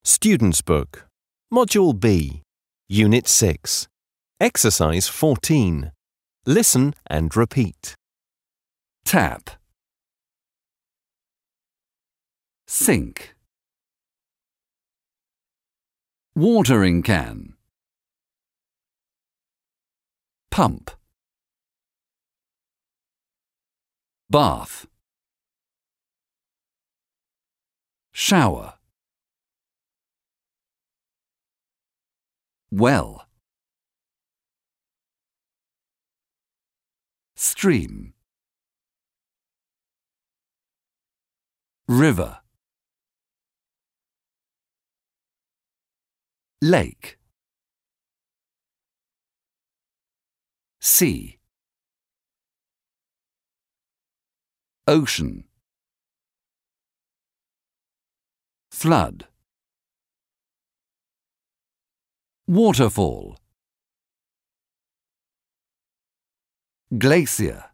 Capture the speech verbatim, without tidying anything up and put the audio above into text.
Student's Book, Module B, Unit six, Exercise fourteen. Listen and repeat. Tap. Sink. Watering can. Pump. Bath. Shower. Well. Stream. River. Lake. Sea. Ocean. Flood. Waterfall. Glacier.